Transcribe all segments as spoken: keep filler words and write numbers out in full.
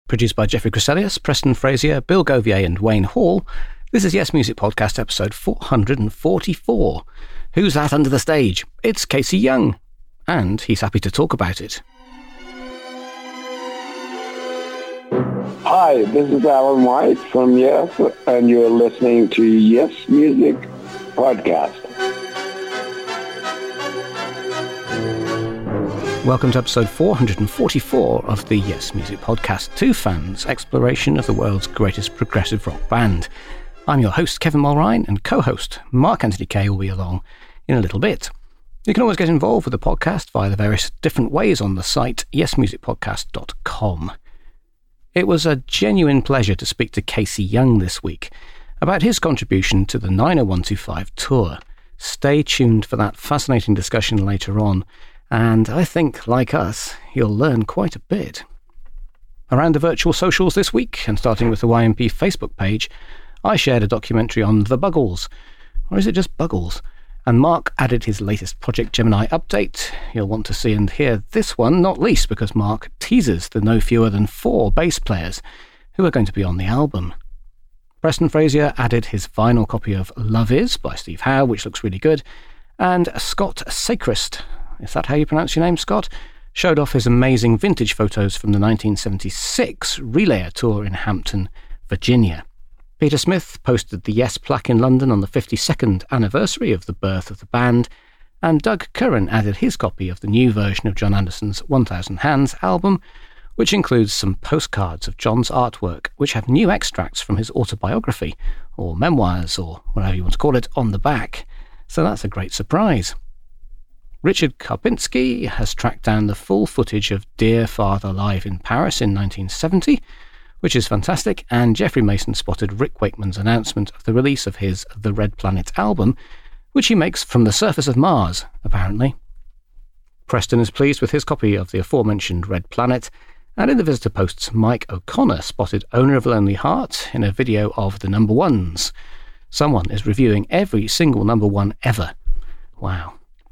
Produced by Jeffrey Chryselius, Preston Frazier, Bill Govier and Wayne Hall, this is Yes Music Podcast episode four hundred forty-four. Who's that under the stage? It's Casey Young, and he's happy to talk about it. Hi, this is Alan White from Yes, and you're listening to Yes Music Podcast. Welcome to episode four hundred forty-four of the Yes Music Podcast, Two Fans' exploration of the world's greatest progressive rock band. I'm your host, Kevin Mulrine, and co-host Mark Anthony Kay will be along in a little bit. You can always get involved with the podcast via the various different ways on the site yes music podcast dot com. It was a genuine pleasure to speak to Casey Young this week about his contribution to the nine oh one two five tour. Stay tuned for that fascinating discussion later on, and I think, like us, you'll learn quite a bit. Around the virtual socials this week, and starting with the Y M P Facebook page, I shared a documentary on The Buggles. Or is it just Buggles? And Mark added his latest Project Gemini update. You'll want to see and hear this one, not least because Mark teases the no fewer than four bass players who are going to be on the album. Preston Frazier added his vinyl copy of Love Is by Steve Howe, which looks really good, and Scott Sacrist, is that how you pronounce your name, Scott? Showed off his amazing vintage photos from the nineteen seventy-six Relayer tour in Hampton, Virginia. Peter Smith posted the Yes plaque in London on the fifty-second anniversary of the birth of the band, and Doug Curran added his copy of the new version of John Anderson's one thousand Hands album, which includes some postcards of John's artwork, which have new extracts from his autobiography, or memoirs, or whatever you want to call it, on the back. So that's a great surprise. Richard Karpinski has tracked down the full footage of Dear Father live in Paris in nineteen seventy, which is fantastic, and Jeffrey Mason spotted Rick Wakeman's announcement of the release of his The Red Planet album, which he makes from the surface of Mars, apparently. Preston is pleased with his copy of the aforementioned Red Planet, and in the visitor posts, Mike O'Connor spotted Owner of a Lonely Heart in a video of the number ones. Someone is reviewing every single number one ever. Wow.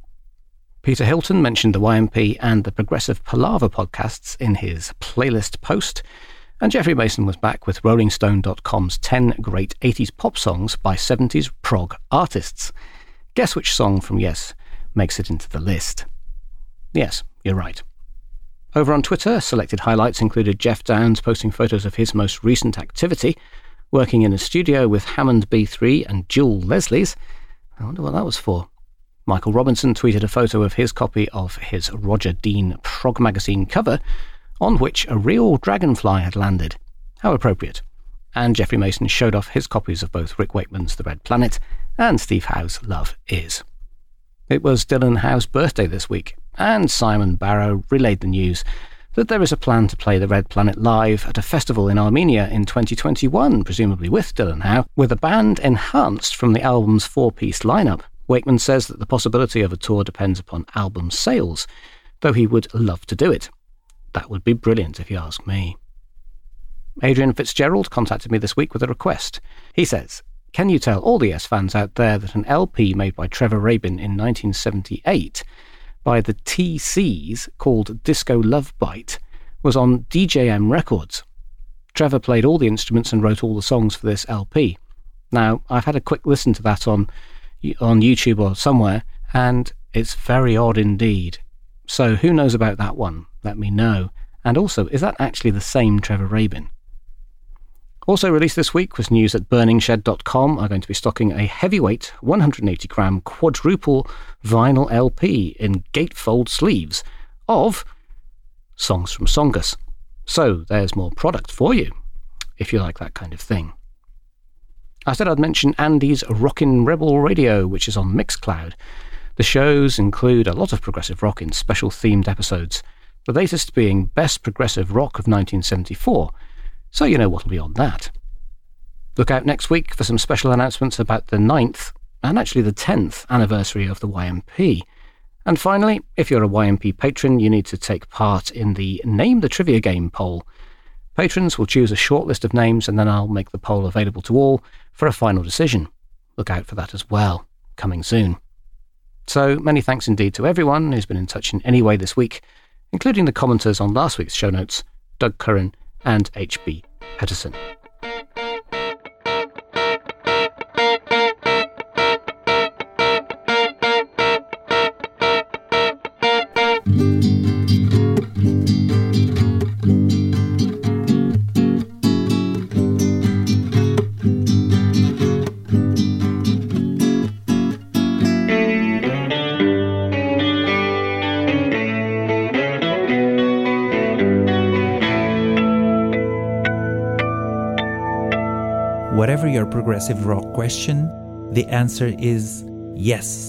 Peter Hilton mentioned the Y M P and the Progressive Palaver podcasts in his playlist post, and Jeffrey Mason was back with rolling stone dot com's ten great eighties pop songs by seventies prog artists. Guess which song from Yes makes it into the list? Yes, you're right. Over on Twitter, selected highlights included Jeff Downs posting photos of his most recent activity, working in a studio with Hammond B three and Jewel Leslie's. I wonder what that was for. Michael Robinson tweeted a photo of his copy of his Roger Dean Prog magazine cover, on which a real dragonfly had landed. How appropriate. And Jeffrey Mason showed off his copies of both Rick Wakeman's The Red Planet and Steve Howe's Love Is. It was Dylan Howe's birthday this week, and Simon Barrow relayed the news that there is a plan to play The Red Planet live at a festival in Armenia in twenty twenty-one, presumably with Dylan Howe, with a band enhanced from the album's four-piece lineup. Wakeman says that the possibility of a tour depends upon album sales, though he would love to do it. That would be brilliant if you ask me. Adrian Fitzgerald contacted me this week with a request. He says, can you tell all the Yes fans out there that an L P made by Trevor Rabin in nineteen seventy-eight by the T Cs called Disco Love Bite was on D J M Records? Trevor played all the instruments and wrote all the songs for this L P. Now, I've had a quick listen to that on on YouTube or somewhere, and it's very odd indeed. So who knows about that one? Let me know. And also, is that actually the same Trevor Rabin? Also released this week was news that burning shed dot com are going to be stocking a heavyweight one hundred eighty gram quadruple vinyl L P in gatefold sleeves of songs from Songus. So there's more product for you, if you like that kind of thing. I said I'd mention Andy's Rockin' Rebel Radio, which is on Mixcloud. The shows include a lot of progressive rock in special themed episodes, the latest being Best Progressive Rock of nineteen seventy-four, so you know what'll be on that. Look out next week for some special announcements about the ninth, and actually the tenth anniversary of the Y M P. And finally, if you're a Y M P patron, you need to take part in the Name the Trivia Game poll. Patrons will choose a short list of names, and then I'll make the poll available to all for a final decision. Look out for that as well, coming soon. So many thanks indeed to everyone who's been in touch in any way this week, including the commenters on last week's show notes, Doug Curran and H B Pedersen. Whatever your progressive rock question, the answer is yes.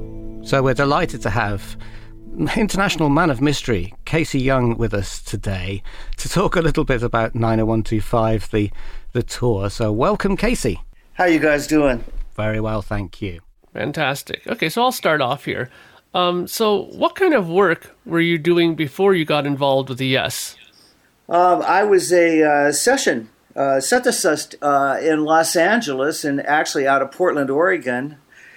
So we're delighted to have international man of mystery, Casey Young, with us today to talk a little bit about nine oh one two five, the, the tour. So welcome, Casey. How you guys doing? Very well, thank you. Fantastic. Okay, so I'll start off here. Um, so what kind of work were you doing before you got involved with the Yes? Um, I was a uh, session uh, synthesist uh, in Los Angeles and actually out of Portland, Oregon.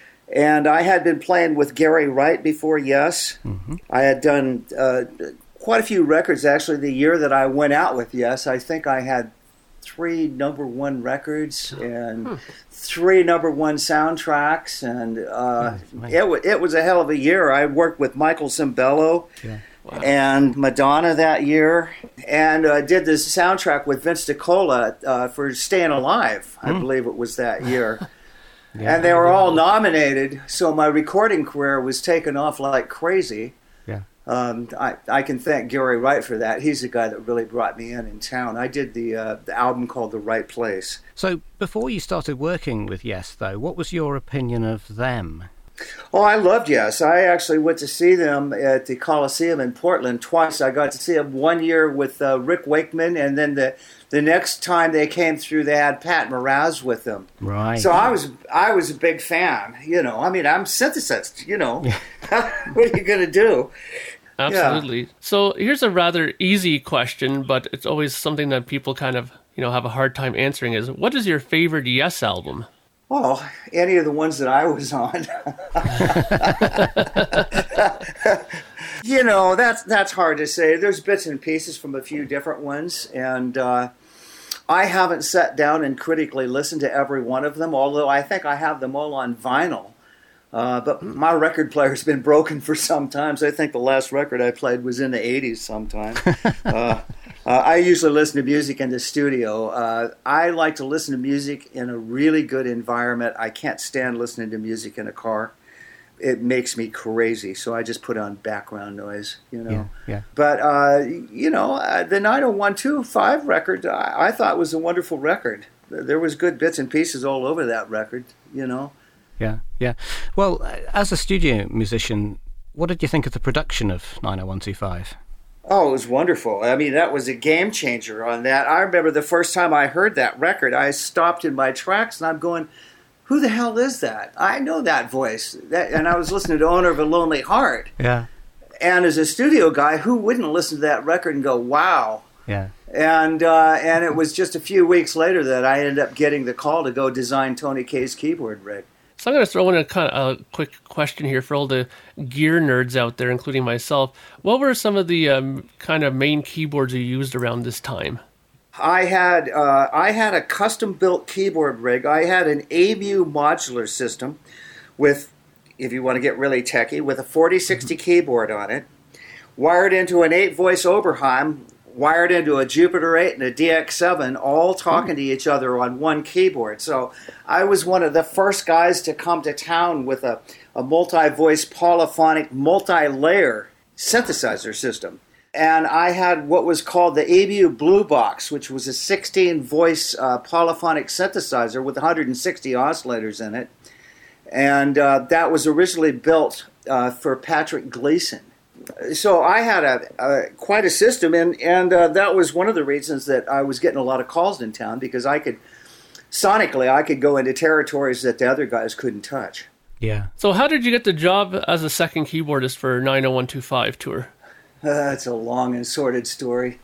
And I had been playing with Gary Wright before Yes. Mm-hmm. I had done uh, quite a few records, actually, the year that I went out with Yes. I think I had three number one records and hmm. three number one soundtracks. And uh, oh, it, w- it was a hell of a year. I worked with Michael Cimbello. Yeah. Wow. And Madonna that year, and uh, did this soundtrack with Vince DiCola uh, for Staying Alive, I mm. believe it was that year. yeah, and they were all nominated, so my recording career was taken off like crazy. Yeah, um, I, I can thank Gary Wright for that. He's the guy that really brought me in in town. I did the, uh, the album called The Right Place. So before you started working with Yes, though, what was your opinion of them? Oh, I loved Yes. I actually went to see them at the Coliseum in Portland twice. I got to see them one year with uh, Rick Wakeman, and then the the next time they came through, they had Pat Mraz with them. Right. So I was I was a big fan. You know, I mean, I'm synthesist. You know, what are you going to do? Absolutely. Yeah. So here's a rather easy question, but it's always something that people kind of you know have a hard time answering. Is what is your favorite Yes album? Well, any of the ones that I was on. You know, that's that's hard to say. There's bits and pieces from a few different ones, and uh, I haven't sat down and critically listened to every one of them, although I think I have them all on vinyl. Uh, but my record player's been broken for some time, so I think the last record I played was in the eighties sometime. uh, Uh, I usually listen to music in the studio. Uh, I like to listen to music in a really good environment. I can't stand listening to music in a car. It makes me crazy, so I just put on background noise, you know. Yeah, yeah. But, uh, you know, uh, the nine oh one two five record, I, I thought was a wonderful record. There was good bits and pieces all over that record, you know. Yeah, yeah. Well, as a studio musician, what did you think of the production of nine oh one two five? Oh, it was wonderful. I mean, that was a game changer on that. I remember the first time I heard that record, I stopped in my tracks and I'm going, who the hell is that? I know that voice. That, and I was listening to Owner of a Lonely Heart. Yeah. And as a studio guy, who wouldn't listen to that record and go, wow? Yeah. And uh, and it was just a few weeks later that I ended up getting the call to go design Tony Kaye's keyboard rig. So I'm going to throw in a kind of a quick question here for all the gear nerds out there, including myself. What were some of the um, kind of main keyboards you used around this time? I had uh, I had a custom-built keyboard rig. I had an A-Mu modular system with, if you want to get really techie, with a forty sixty mm-hmm. keyboard on it, wired into an eight-voice Oberheim, wired into a Jupiter eight and a D X seven, all talking mm. to each other on one keyboard. So I was one of the first guys to come to town with a, a multi-voice, polyphonic, multi-layer synthesizer system. And I had what was called the A-Mu Blue Box, which was a sixteen-voice uh, polyphonic synthesizer with one hundred sixty oscillators in it. And uh, that was originally built uh, for Patrick Gleason. So I had a, a quite a system, and and uh, that was one of the reasons that I was getting a lot of calls in town, because I could, sonically, I could go into territories that the other guys couldn't touch. Yeah. So how did you get the job as a second keyboardist for nine oh one two five tour? Uh, that's a long and sordid story.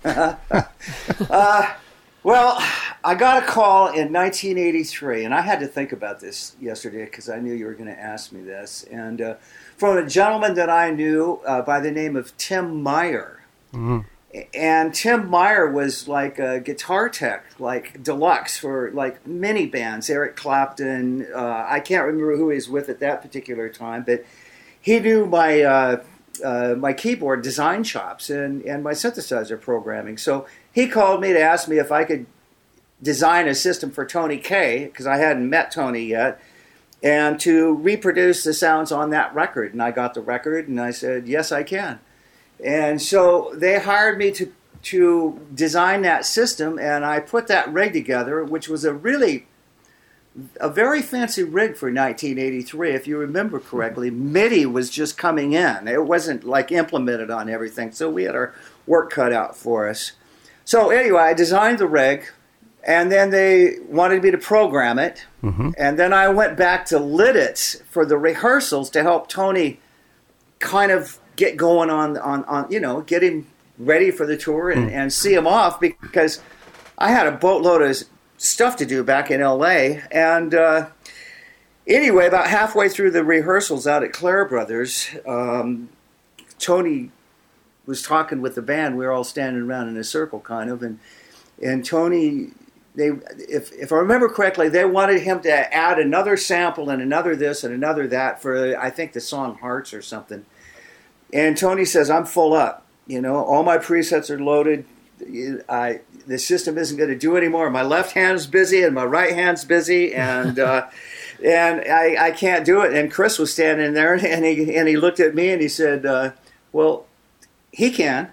uh, well, I got a call in nineteen eighty-three, and I had to think about this yesterday because I knew you were going to ask me this, and. Uh, from a gentleman that I knew uh, by the name of Tim Meyer. Mm-hmm. And Tim Meyer was like a guitar tech, like deluxe for like many bands. Eric Clapton, uh, I can't remember who he was with at that particular time, but he knew my uh, uh, my keyboard design chops and, and my synthesizer programming. So he called me to ask me if I could design a system for Tony Kaye, because I hadn't met Tony yet, and to reproduce the sounds on that record. And I got the record, and I said, yes, I can. And so they hired me to to design that system, and I put that rig together, which was a really, a very fancy rig for nineteen eighty-three. If you remember correctly, MIDI was just coming in. It wasn't like implemented on everything, so we had our work cut out for us. So anyway, I designed the rig, and then they wanted me to program it, mm-hmm. and then I went back to Lidditz for the rehearsals to help Tony kind of get going on, on, on, you know, get him ready for the tour and, mm. and see him off, because I had a boatload of stuff to do back in L A. And uh, anyway, about halfway through the rehearsals out at Clare Brothers, um, Tony was talking with the band. We were all standing around in a circle, kind of, and and Tony, they, if if I remember correctly, they wanted him to add another sample and another this and another that for, I think, the song Hearts or something. And Tony says, I'm full up. You know, all my presets are loaded. I, the system isn't going to do anymore. My left hand's busy and my right hand's busy, and uh, and I, I can't do it. And Chris was standing there, and he and he looked at me and he said, uh, well, he can.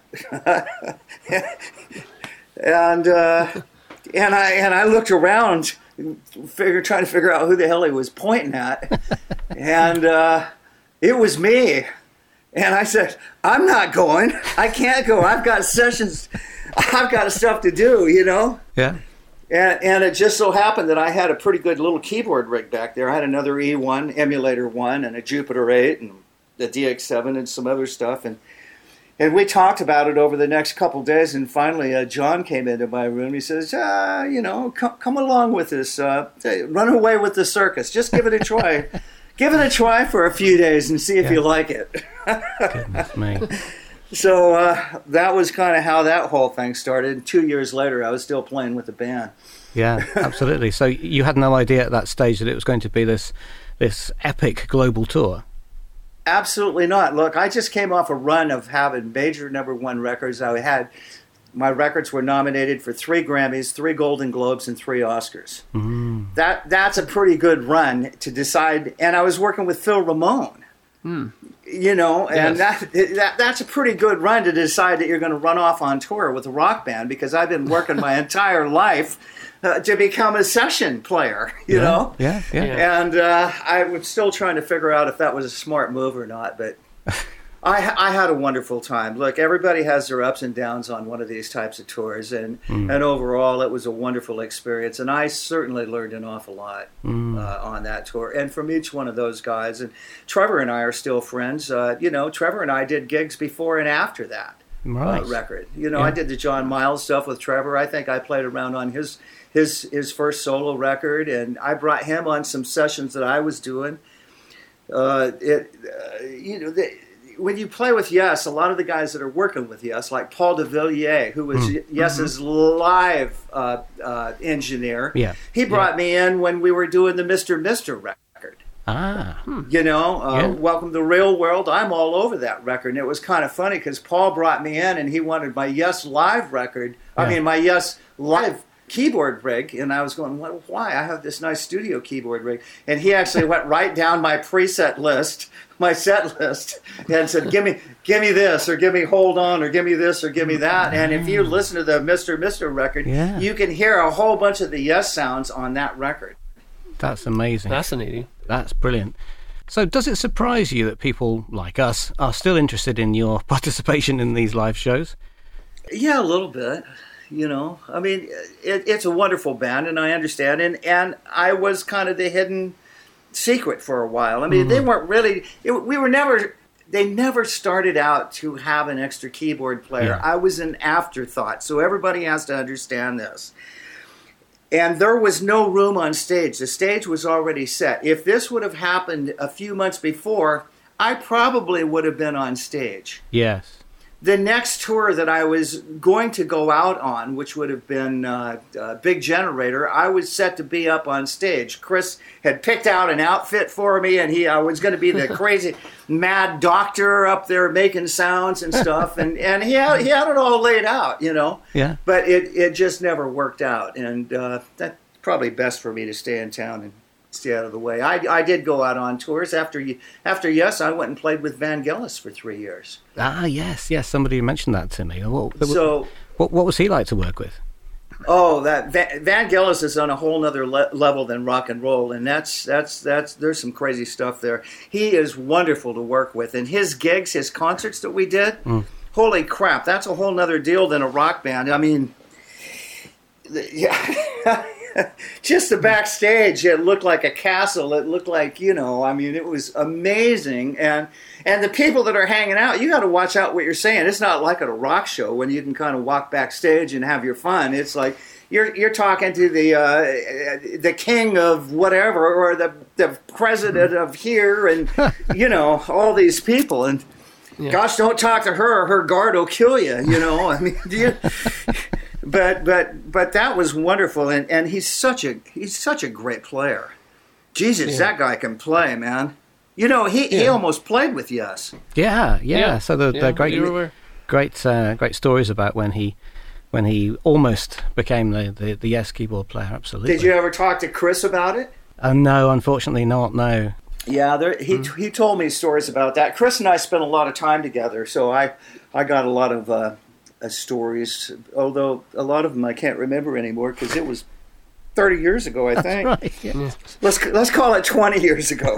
and uh, and I and I looked around, figure, trying to figure out who the hell he was pointing at, and uh, it was me. And I said, I'm not going. I can't go. I've got sessions. I've got stuff to do, you know? Yeah. And and it just so happened that I had a pretty good little keyboard rig back there. I had another E one, Emulator one, and a Jupiter eight, and the D X seven, and some other stuff. And and we talked about it over the next couple days. And finally, uh, John came into my room. He says, uh, you know, come, come along with this. Uh, run away with the circus. Just give it a try. Give it a try for a few days and see if yeah. you like it. Goodness me. So uh, that was kind of how that whole thing started. And two years later, I was still playing with the band. Yeah, absolutely. So you had no idea at that stage that it was going to be this this epic global tour? Absolutely not. Look, I just came off a run of having major number one records. I had my records were nominated for three Grammys, three Golden Globes, and three Oscars. Mm. That that's a pretty good run to decide. And I was working with Phil Ramone. Mm. You know, and yes. that, that that's a pretty good run to decide that you're going to run off on tour with a rock band, because I've been working my entire life uh, to become a session player, you yeah, know? Yeah, yeah. yeah. And uh, I was still trying to figure out if that was a smart move or not, but I, I had a wonderful time. Look, everybody has their ups and downs on one of these types of tours, and, mm. and overall it was a wonderful experience, and I certainly learned an awful lot mm. uh, on that tour, and from each one of those guys. And Trevor and I are still friends. Uh, you know, Trevor and I did gigs before and after that right. uh, record. You know, yeah. I did the John Miles stuff with Trevor. I think I played around on his his his first solo record, and I brought him on some sessions that I was doing. Uh, it, uh, you know, the, when you play with Yes, a lot of the guys that are working with Yes, like Paul de Villiers, who was mm. Yes's mm-hmm. live uh, uh, engineer, yeah. he brought yeah. me in when we were doing the Mister Mister record. Ah, hmm. You know, uh, yeah. Welcome to the Real World. I'm all over that record. And it was kind of funny because Paul brought me in and he wanted my Yes live record. Yeah. I mean, my Yes live keyboard rig. And I was going, well, why? I have this nice studio keyboard rig. And he actually went right down my preset list, my set list, and said, give me give me this, or give me Hold On, or give me this, or give me that. And if you listen to the Mister Mister record, yeah. you can hear a whole bunch of the Yes sounds on that record. That's amazing. Fascinating. That's brilliant. So does it surprise you that people like us are still interested in your participation in these live shows? Yeah, a little bit. You know, I mean, it, it's a wonderful band, and I understand. And, and I was kind of the hidden secret for a while. I mean, mm. they weren't really, it, we were never, they never started out to have an extra keyboard player. Yeah. I was an afterthought. So everybody has to understand this. And there was no room on stage. The stage was already set. If this would have happened a few months before, I probably would have been on stage. Yes. the next tour that I was going to go out on, which would have been uh, uh, Big Generator, I was set to be up on stage. Chris had picked out an outfit for me, and he I was going to be the crazy mad doctor up there making sounds and stuff, and, and he had he had it all laid out, you know. Yeah. But it, it just never worked out, and uh, that's probably best for me to stay in town and stay out of the way. I, I did go out on tours after after Yes. I went and played with Vangelis for three years. Ah, yes, yes. Somebody mentioned that to me. What, So, what, what was he like to work with? oh, that Van, Vangelis is on a whole nother le- level than rock and roll, and that's that's that's there's some crazy stuff there. He is wonderful to work with, and his gigs, his concerts that we did, mm. holy crap, that's a whole nother deal than a rock band. I mean, yeah. Just the backstage, it looked like a castle. It looked like, you know, I mean, it was amazing. And and the people that are hanging out, you got to watch out what you're saying. It's not like at a rock show when you can kind of walk backstage and have your fun. It's like you're you're talking to the uh, the king of whatever, or the the president of here, and you know, all these people. And yeah. Gosh, don't talk to her. Her guard will kill you. You know, I mean, do you? But but but that was wonderful, and, and he's such a he's such a great player. Jesus, yeah. That guy can play, man. You know, he, yeah. he almost played with Yes. Yeah, yeah. yeah. So the, yeah, the great great uh, great stories about when he when he almost became the, the, the Yes keyboard player. Absolutely. Did you ever talk to Chris about it? Uh, no, unfortunately not. No. Yeah, there, he mm. he told me stories about that. Chris and I spent a lot of time together, so I I got a lot of. Uh, Uh, stories, although a lot of them I can't remember anymore because it was thirty years ago, I think. That's right, yeah. Let's let's call it twenty years ago.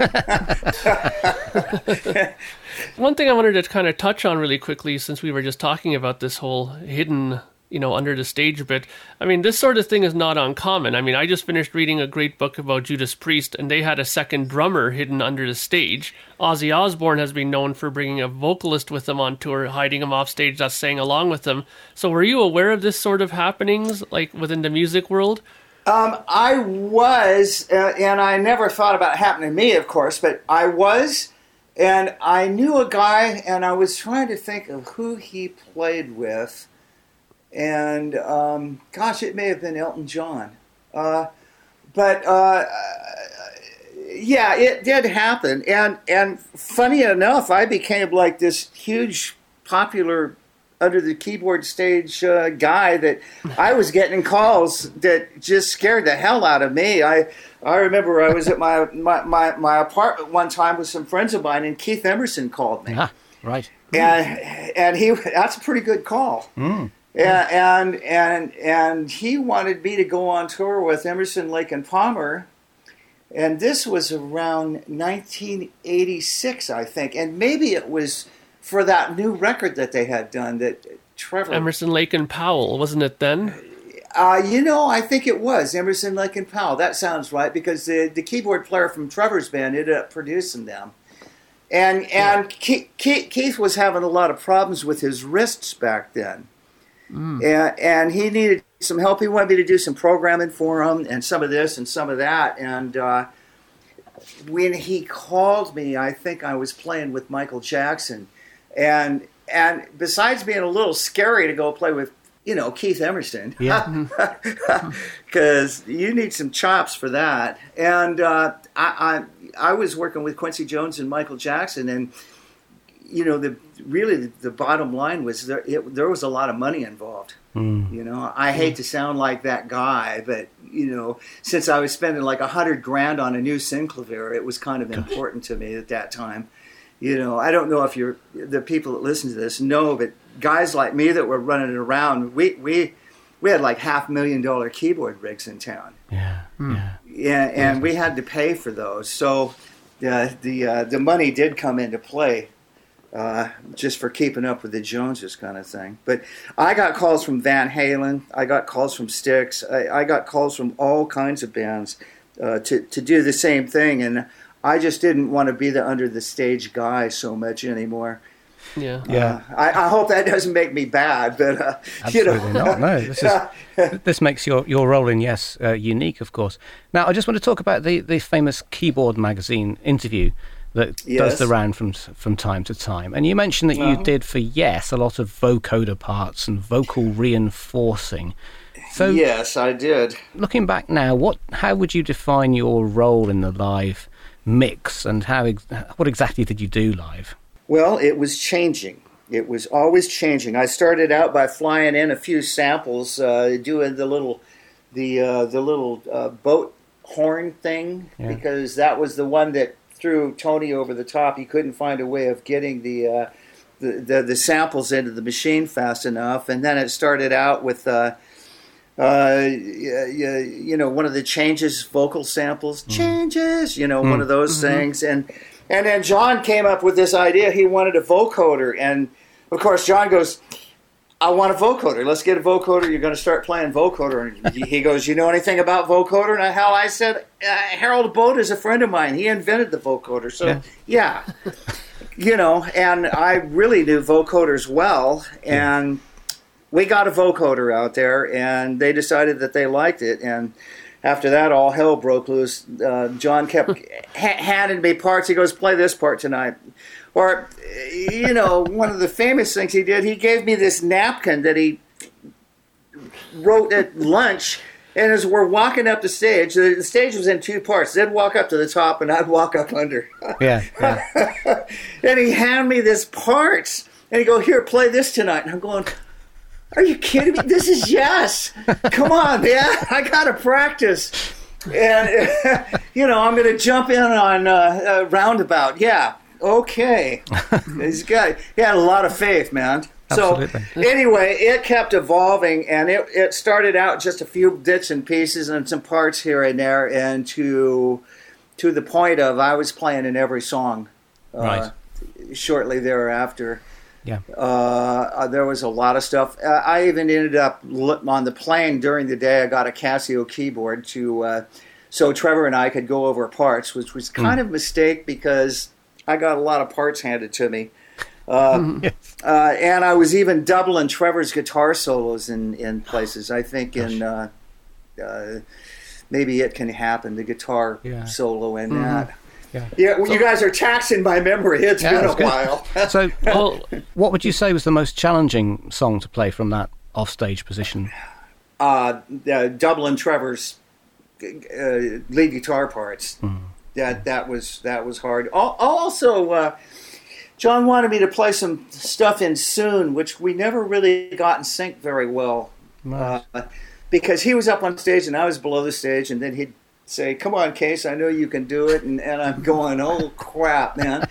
One thing I wanted to kind of touch on really quickly, since we were just talking about this whole hidden, you know, under the stage bit. I mean, this sort of thing is not uncommon. I mean, I just finished reading a great book about Judas Priest, and they had a second drummer hidden under the stage. Ozzy Osbourne has been known for bringing a vocalist with him on tour, hiding him off stage that's sang along with him. So were you aware of this sort of happenings, like within the music world? Um, I was, uh, and I never thought about it happening to me, of course, but I was, and I knew a guy, and I was trying to think of who he played with. And, um, gosh, it may have been Elton John. Uh, but, uh, yeah, it did happen. And, and funny enough, I became like this huge, popular, under-the-keyboard stage uh, guy that I was getting calls that just scared the hell out of me. I I remember I was at my, my, my, my apartment one time with some friends of mine, and Keith Emerson called me. Ah, right. And, and he that's a pretty good call. Mm. Yeah, and and and he wanted me to go on tour with Emerson, Lake and Palmer, and this was around nineteen eighty-six, I think, and maybe it was for that new record that they had done that Trevor Emerson, Lake and Powell, wasn't it then? Uh, you know, I think it was Emerson, Lake and Powell. That sounds right because the the keyboard player from Trevor's band ended up producing them, and and yeah. Keith, Keith was having a lot of problems with his wrists back then. Mm. And, and he needed some help. He wanted me to do some programming for him and some of this and some of that. And uh, when he called me, I think I was playing with Michael Jackson. And and besides being a little scary to go play with, you know, Keith Emerson, yeah, because you need some chops for that. And uh, I, I I was working with Quincy Jones and Michael Jackson, and you know, the really the, the bottom line was there. It, there was a lot of money involved. Mm. You know, I hate to sound like that guy, but you know, since I was spending like a hundred grand on a new Synclavier, it was kind of important to me at that time. You know, I don't know if you're the people that listen to this know, but guys like me that were running around, we we we had like half million dollar keyboard rigs in town. Yeah, mm. yeah, yeah, and we had to pay for those. So uh, the uh, the money did come into play. Uh, just for keeping up with the Joneses kind of thing. But I got calls from Van Halen. I got calls from Styx. I, I got calls from all kinds of bands uh, to, to do the same thing. And I just didn't want to be the under-the-stage guy so much anymore. Yeah. yeah. Uh, I, I hope that doesn't make me bad, but, uh, Absolutely you know. not. No, this, is, this makes your, your role in Yes uh, unique, of course. Now, I just want to talk about the, the famous Keyboard Magazine interview that Yes. does the round from from time to time. And you mentioned that you Uh-huh. did for Yes a lot of vocoder parts and vocal reinforcing. So Yes, I did. looking back now, what how would you define your role in the live mix, and how ex- what exactly did you do live? Well, it was changing. It was always changing. I started out by flying in a few samples, uh, doing the little, the uh, the little uh, boat horn thing, Yeah. because that was the one that threw Tony over the top. He couldn't find a way of getting the uh, the, the the samples into the machine fast enough, and then it started out with. Uh, Uh, you, you know, one of the changes, vocal samples, changes, you know, one of those things. And and then John came up with this idea. He wanted a vocoder. And, of course, John goes, I want a vocoder. Let's get a vocoder. You're going to start playing vocoder. And he goes, you know anything about vocoder? And how I said, uh, Harold Boat is a friend of mine. He invented the vocoder. So, yeah. yeah. You know, and I really knew vocoders well. And... we got a vocoder out there, and they decided that they liked it. And after that, all hell broke loose. Uh, John kept ha- handing me parts. He goes, play this part tonight. Or, you know, one of the famous things he did, he gave me this napkin that he wrote at lunch. And as we're walking up the stage, the stage was in two parts. They'd walk up to the top, and I'd walk up under. Yeah, yeah. And he handed me this parts. And he go, here, play this tonight. And I'm going... are you kidding me? This is Yes. Come on, man. I got to practice. And, you know, I'm going to jump in on uh, uh, Roundabout. Yeah. Okay. This guy, he had a lot of faith, man. Absolutely. So, anyway, it kept evolving, and it, it started out just a few bits and pieces and some parts here and there, and to, to the point of I was playing in every song uh, Right. shortly thereafter. Yeah. Uh, there was a lot of stuff. Uh, I even ended up on the plane during the day. I got a Casio keyboard to, uh, so Trevor and I could go over parts, which was kind mm. of a mistake because I got a lot of parts handed to me. Uh, yes. uh, and I was even doubling Trevor's guitar solos in, in places. I think in uh, uh, Maybe It Can Happen, the guitar yeah. solo in mm-hmm. that. Yeah, yeah well, so, you guys are taxing my memory. It's yeah, been a good. while. So, well, what would you say was the most challenging song to play from that offstage position? Uh, uh, doubling Trevor's uh, lead guitar parts. Mm. That that was that was hard. Also, uh, John wanted me to play some stuff in Soon, which we never really got in sync very well, nice. uh, because he was up on stage and I was below the stage, and then he'd say, come on, Case, I know you can do it. And, and I'm going, oh, crap, man.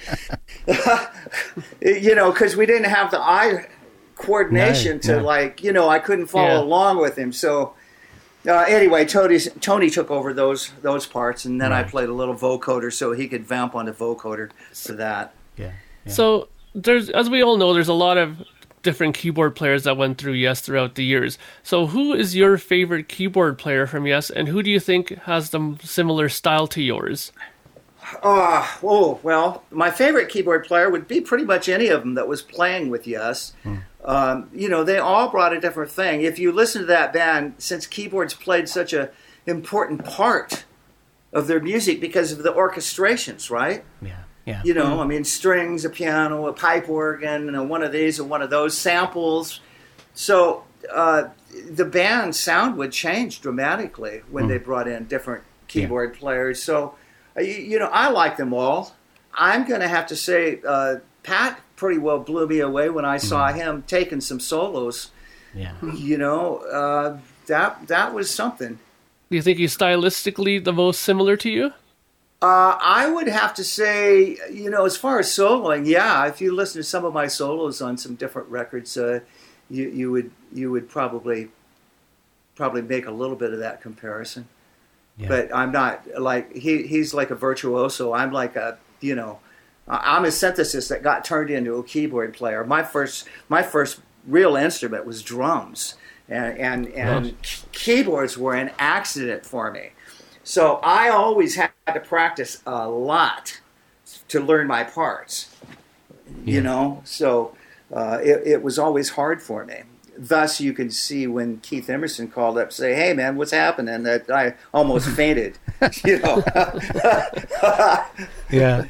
You know, because we didn't have the eye coordination no, to, no. like, you know, I couldn't follow yeah. along with him. So, uh, anyway, Tony, Tony took over those those parts, and then right. I played a little vocoder so he could vamp on the vocoder for that. Yeah. yeah. So, there's, as we all know, there's a lot of different keyboard players that went through Yes throughout the years. So who is your favorite keyboard player from Yes, and who do you think has the similar style to yours? Uh, oh, well, my favorite keyboard player would be pretty much any of them that was playing with Yes. Hmm. Um, you know, they all brought a different thing. If you listen to that band, since keyboards played such a important part of their music because of the orchestrations, right? Yeah. Yeah. You know, I mean, strings, a piano, a pipe organ, and one of these and one of those, samples. So uh, the band's sound would change dramatically when mm. they brought in different keyboard yeah. players. So, uh, you, you know, I like them all. I'm going to have to say uh, Pat pretty well blew me away when I saw mm. him taking some solos. Yeah. You know, uh, that that was something. Do you think he's stylistically the most similar to you? Uh, I would have to say, you know, as far as soloing, yeah. If you listen to some of my solos on some different records, uh, you you would you would probably probably make a little bit of that comparison. Yeah. But I'm not like he he's like a virtuoso. I'm like a you know, I'm a synthesist that got turned into a keyboard player. My first my first real instrument was drums, and and and right. keyboards were an accident for me. So I always had to practice a lot to learn my parts, yeah. you know. So uh, it, it was always hard for me. Thus, you can see when Keith Emerson called up, say, "Hey, man, what's happening?" That I almost fainted, you know. Yeah.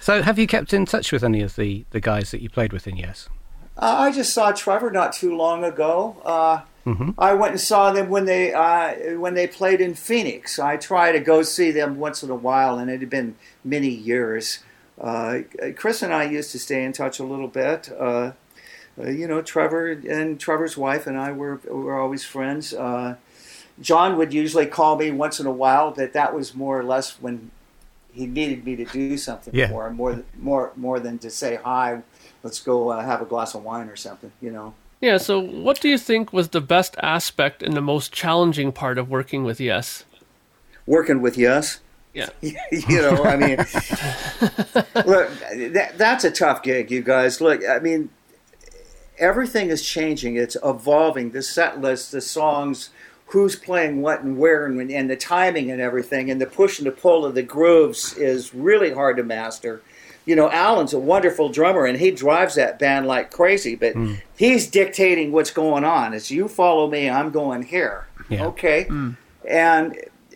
So have you kept in touch with any of the, the guys that you played with in Yes? Uh, I just saw Trevor not too long ago. Uh, mm-hmm. I went and saw them when they uh, when they played in Phoenix. I try to go see them once in a while, and it had been many years. Uh, Chris and I used to stay in touch a little bit. Uh, uh, you know, Trevor and Trevor's wife and I were were always friends. Uh, John would usually call me once in a while, but that was more or less when he needed me to do something yeah. for him, more more more than to say hi. Let's go uh, have a glass of wine or something, you know. Yeah, so what do you think was the best aspect and the most challenging part of working with Yes? Working with Yes? Yeah. You know, I mean, look, that, that's a tough gig, you guys. Look, I mean, everything is changing. It's evolving. The set list, the songs, who's playing what and where, and, and the timing and everything, and the push and the pull of the grooves is really hard to master. You know, Alan's a wonderful drummer, and he drives that band like crazy, but mm. he's dictating what's going on. As you follow me, I'm going here. Yeah. Okay? Mm. And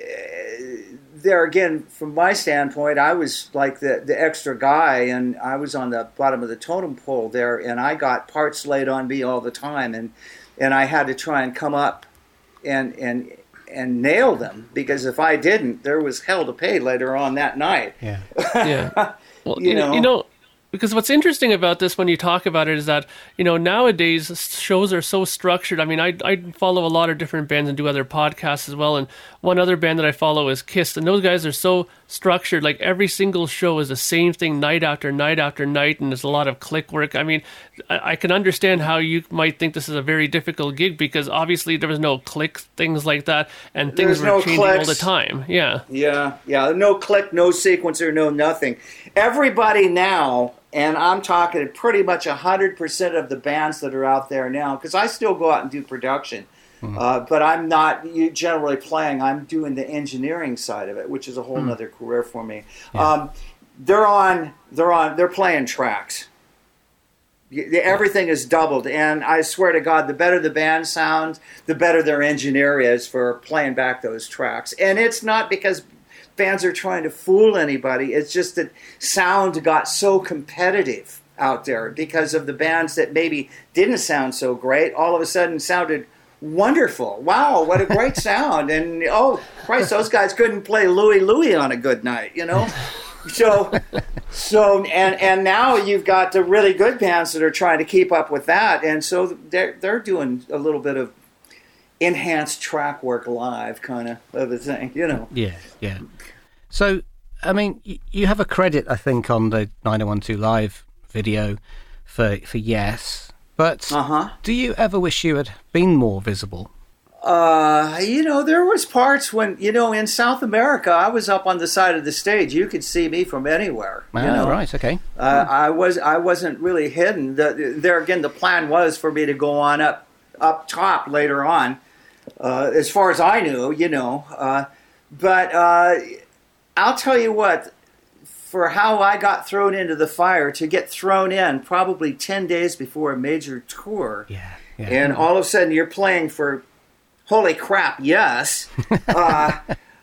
uh, there again, from my standpoint, I was like the, the extra guy, and I was on the bottom of the totem pole there, and I got parts laid on me all the time, and, and I had to try and come up and and and nail them, because if I didn't, there was hell to pay later on that night. Yeah. Yeah. Well, you, you know, you know, because what's interesting about this when you talk about it is that, you know, nowadays shows are so structured. I mean, I I follow a lot of different bands and do other podcasts as well. And one other band that I follow is Kiss. And those guys are so structured. Like every single show is the same thing night after night after night. And there's a lot of click work. I mean, I, I can understand how you might think this is a very difficult gig, because obviously there was no click, things like that. And things There's were no changing clicks. all the time. Yeah. Yeah, yeah. No click, no sequencer, no nothing. Everybody now, and I'm talking pretty much one hundred percent of the bands that are out there now, because I still go out and do production, mm-hmm. uh, but I'm not generally playing. I'm doing the engineering side of it, which is a whole mm-hmm. other career for me. Yeah. Um, they're on, they're on, they're playing tracks. Everything is doubled, and I swear to God, the better the band sounds, the better their engineer is for playing back those tracks. And it's not because fans are trying to fool anybody. It's just that sound got so competitive out there because of the bands that maybe didn't sound so great, all of a sudden sounded wonderful. Wow, what a great sound. And, oh, Christ, those guys couldn't play Louie Louie on a good night, you know? So, so and, and now you've got the really good bands that are trying to keep up with that. And so they're, they're doing a little bit of enhanced track work live kind of, of a thing, you know. Yeah, yeah. So, I mean, y- you have a credit, I think, on the nine oh one two Live video for for Yes, but uh-huh. do you ever wish you had been more visible? Uh, you know, there was parts when, you know, in South America, I was up on the side of the stage. You could see me from anywhere. Ah, you know? right, okay. Uh, I was I wasn't really hidden. The, there again, the plan was for me to go on up up top later on. Uh, as far as I knew, you know, uh, but uh, I'll tell you what, for how I got thrown into the fire, to get thrown in probably ten days before a major tour, yeah, yeah. and all of a sudden you're playing for, holy crap, Yes, uh,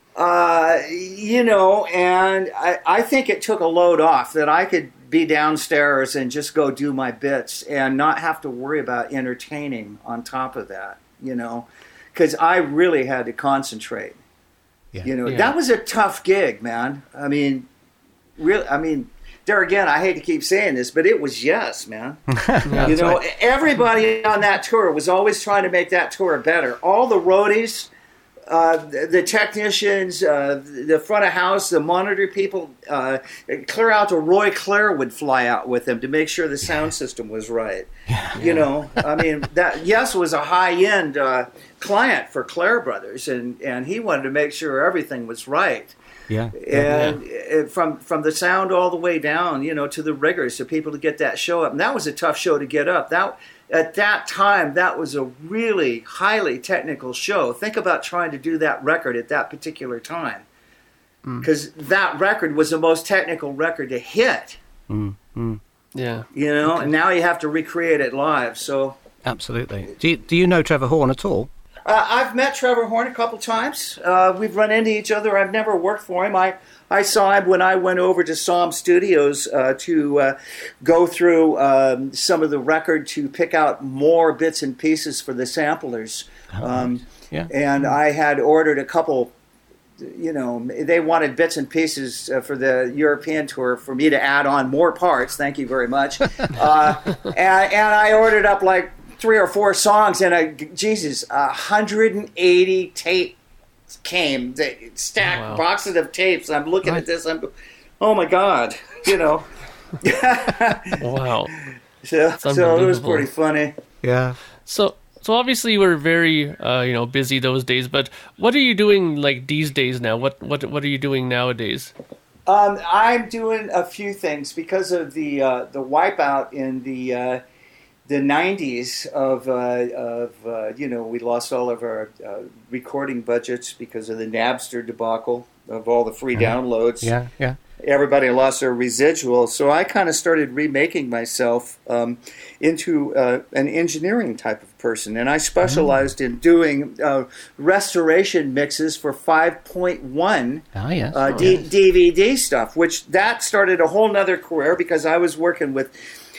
uh, you know, and I, I think it took a load off, that I could be downstairs and just go do my bits and not have to worry about entertaining on top of that, you know. Because I really had to concentrate. Yeah. You know, yeah. That was a tough gig, man. I mean, really, I mean, there again, I hate to keep saying this, but it was Yes, man. Yeah, you know, right. Everybody on that tour was always trying to make that tour better. All the roadies, uh, the, the technicians, uh, the front of house, the monitor people, uh, clear out to Roy Clare would fly out with them to make sure the sound system was right. Yeah. You know, I mean, that Yes was a high-end uh, client for Clare Brothers, and, and he wanted to make sure everything was right. Yeah. And yeah. It, from from the sound all the way down, you know, to the riggers, so people to get that show up. And that was a tough show to get up. That At that time, that was a really highly technical show. Think about trying to do that record at that particular time. Because mm. that record was the most technical record to hit. Mm. Mm. Yeah. You know, okay. and now you have to recreate it live. So absolutely. Do you, do you know Trevor Horn at all? Uh, I've met Trevor Horn a couple times. Uh, we've run into each other. I've never worked for him. I, I saw him when I went over to Psalm Studios uh, to uh, go through um, some of the record to pick out more bits and pieces for the samplers. Oh, um, right. Yeah. And I had ordered a couple, you know, they wanted bits and pieces uh, for the European tour for me to add on more parts. Thank you very much. uh, and, and I ordered up like three or four songs, and a, Jesus, one hundred eighty tapes came, they stacked wow. boxes of tapes. I'm looking Right. at this, I'm, oh my God, you know. Wow. So, It's so it was unbelievable. pretty funny. Yeah. So, so obviously you were very, uh, you know, busy those days. But what are you doing like these days now? What, what, what are you doing nowadays? Um, I'm doing a few things because of the uh, the wipeout in the uh, the nineties of uh, of uh, you know, we lost all of our uh, recording budgets because of the Napster debacle of all the free downloads. Yeah, yeah. Everybody lost their residuals, so I kind of started remaking myself um, into uh, an engineering type of person, and I specialized mm. in doing uh, restoration mixes for five point one Ah, yes. uh, oh, D- yes. D V D stuff, which that started a whole nother career because I was working with,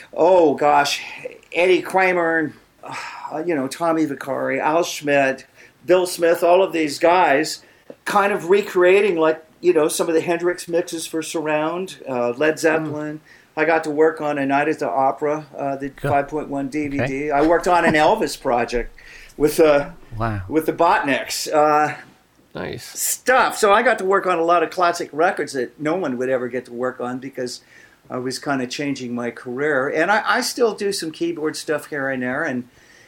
oh gosh, Eddie Kramer, uh, you know, Tommy Vicari, Al Schmidt, Bill Smith, all of these guys, kind of recreating like, you know, some of the Hendrix mixes for surround, uh, Led Zeppelin. Mm. I got to work on A Night at the Opera, uh, the Cool. five point one D V D. Okay. I worked on an Elvis project with uh, Wow. with the Botniks. Uh, Nice. stuff. So I got to work on a lot of classic records that no one would ever get to work on because I was kind of changing my career. And I, I still do some keyboard stuff here and there. And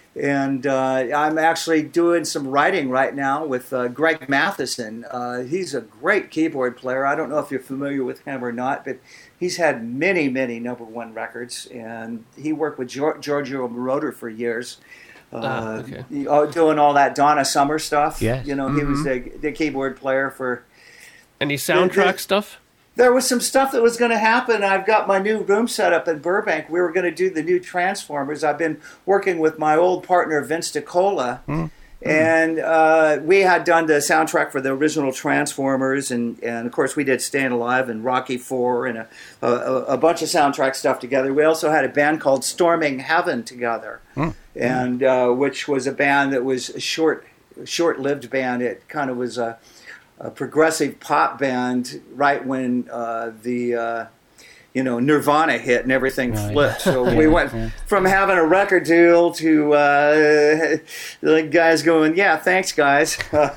and uh, I'm actually doing some writing right now with uh, Greg Matheson. Uh, he's a great keyboard player. I don't know if you're familiar with him or not, but he's had many, many number one records. And he worked with Gior- Giorgio Moroder for years. Uh, Ah, okay. you- oh, doing all that Donna Summer stuff. Yes. You know, he was the, the keyboard player for... Any soundtrack stuff? There was some stuff that was going to happen. I've got my new room set up in Burbank. We were going to do the new Transformers. I've been working with my old partner, Vince DiCola. Mm. And uh, we had done the soundtrack for the original Transformers. And, and of course, we did Staying Alive and Rocky four and a, a, a bunch of soundtrack stuff together. We also had a band called Storming Heaven together. Mm. And uh, which was a band that was a short, short-lived band. It kind of was a, a progressive pop band right when uh, the uh, you know Nirvana hit and everything Right. flipped. So Yeah, we went yeah. from having a record deal to uh, the guys going, "Yeah, thanks, guys."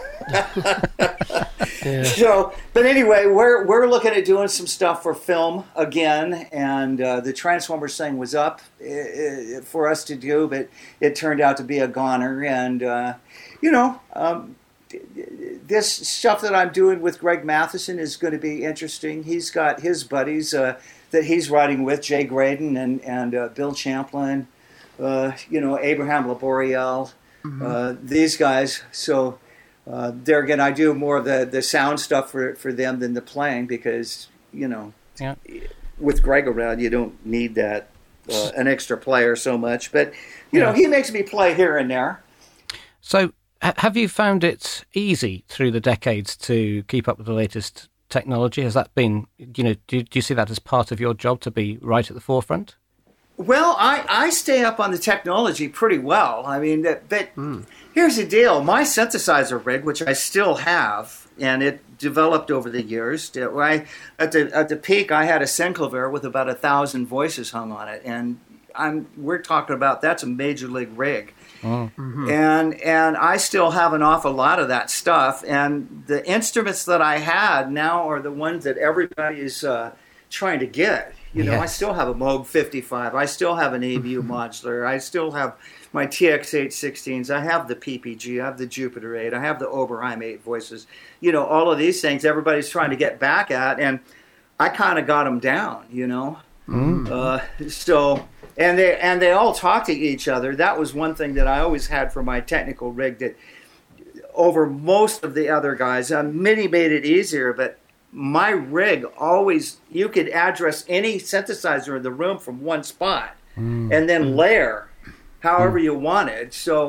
Yeah. So, but anyway, we're we're looking at doing some stuff for film again, and uh, the Transformers thing was up uh, uh, for us to do, but it turned out to be a goner. And uh, you know, um, this stuff that I'm doing with Greg Matheson is going to be interesting. He's got his buddies uh, that he's writing with, Jay Graydon and and uh, Bill Champlin, uh, you know, Abraham Laboriel, mm-hmm. uh, these guys. So. Uh, there again, I do more of the, the sound stuff for, for them than the playing because, you know, Yeah. with Greg around, you don't need that, uh, an extra player so much. But, you Yeah. know, he makes me play here and there. So, ha- have you found it easy through the decades to keep up with the latest technology? Has that been, you know, do, do you see that as part of your job to be right at the forefront? Well, I, I stay up on the technology pretty well. I mean, that, but mm. here's the deal. My synthesizer rig, which I still have, and it developed over the years. I, at the at the peak, I had a Synclavier with about a thousand voices hung on it, and I'm we're talking about that's a major league rig. Oh. Mm-hmm. And and I still have an awful lot of that stuff. And the instruments that I had now are the ones that everybody is uh, trying to get. You know, yes. I still have a Moog fifty-five. I still have an A V U modular. I still have my T X eight sixteens. I have the P P G. I have the Jupiter eight. I have the Oberheim eight voices. You know, all of these things everybody's trying to get back at, and I kind of got them down, you know. Mm. Uh, so, and they and they all talk to each other. That was one thing that I always had for my technical rig that over most of the other guys, uh, Mini made it easier, but my rig always, you could address any synthesizer in the room from one spot mm. and then layer however mm. you wanted. So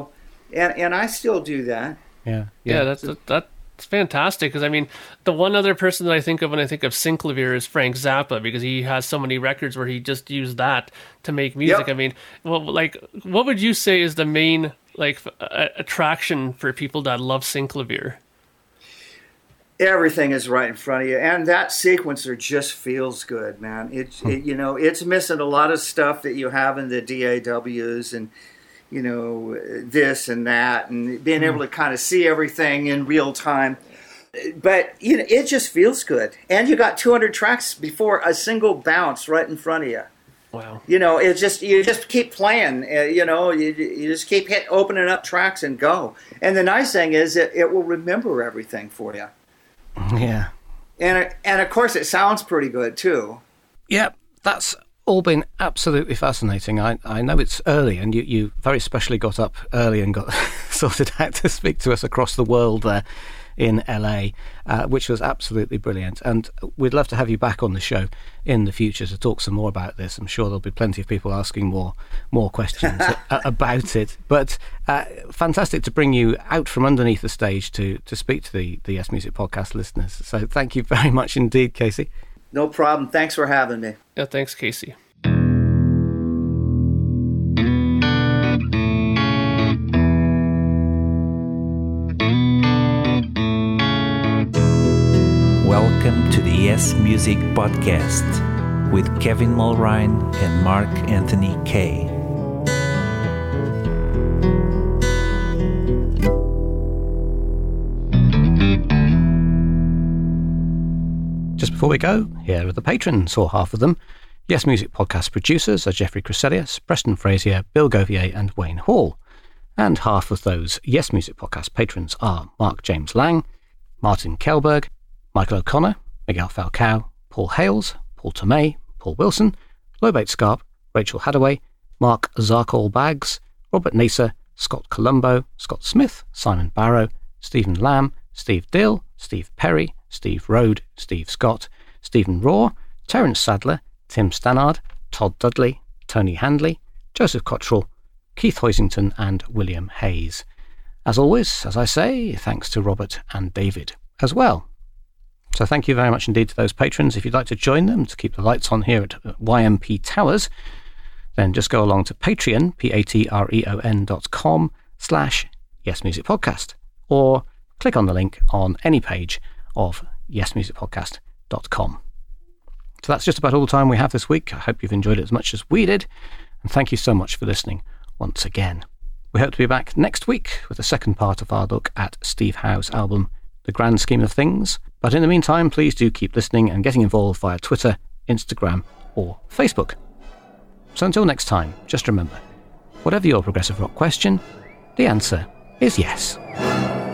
And and I still do that. Yeah, yeah, yeah that's that, that's fantastic. Because I mean, the one other person that I think of when I think of Synclavier is Frank Zappa, because he has so many records where he just used that to make music. Yep. I mean, well, like, what would you say is the main like uh, attraction for people that love Synclavier? Everything is right in front of you, and that sequencer just feels good, man. It, it you know, it's missing a lot of stuff that you have in the D A Ws, and you know, this and that, and being able to kind of see everything in real time. But you know, it just feels good, and you got two hundred tracks before a single bounce right in front of you. Wow. You know, it's just you just keep playing. Uh, you know, you you just keep hit, opening up tracks and go. And the nice thing is, it, it will remember everything for you. Yeah. And and of course, it sounds pretty good too. Yeah, that's all been absolutely fascinating. I, I know it's early, and you, you very specially got up early and got sorted out to speak to us across the world there in L A, uh, which was absolutely brilliant. And we'd love to have you back on the show in the future to talk some more about this. I'm sure there'll be plenty of people asking more more questions about it. But uh, fantastic to bring you out from underneath the stage to to speak to the, the Yes Music Podcast listeners. So thank you very much indeed, Casey. No problem. Thanks for having me. Yeah, thanks, Casey. Welcome to the Yes Music Podcast with Kevin Mulrine and Mark Anthony Kaye. Just before we go, here are the patrons, or half of them. Yes Music Podcast producers are Jeffrey Creselius, Preston Frazier, Bill Govier and Wayne Hall. And half of those Yes Music Podcast patrons are Mark James Lang, Martin Kelberg, Michael O'Connor, Miguel Falcao, Paul Hales, Paul Tomei, Paul Wilson, Lobate Scarp, Rachel Hadaway, Mark Zarkall Baggs, Robert Naser, Scott Colombo, Scott Smith, Simon Barrow, Stephen Lamb, Steve Dill, Steve Perry, Steve Rode, Steve Scott, Stephen Raw, Terence Sadler, Tim Stannard, Todd Dudley, Tony Handley, Joseph Cottrell, Keith Hoisington and William Hayes. As always, as I say, thanks to Robert and David as well. So thank you very much indeed to those patrons. If you'd like to join them to keep the lights on here at Y M P Towers, then just go along to Patreon, P-A-T-R-E-O-N dot com slash Yes Music Podcast, or click on the link on any page of yes music podcast dot com. So that's just about all the time we have this week. I hope you've enjoyed it as much as we did, and thank you so much for listening once again. We hope to be back next week with the second part of our look at Steve Howe's album, The Grand Scheme of Things. But in the meantime, please do keep listening and getting involved via Twitter, Instagram, or Facebook. So until next time, just remember, whatever your progressive rock question, the answer is yes.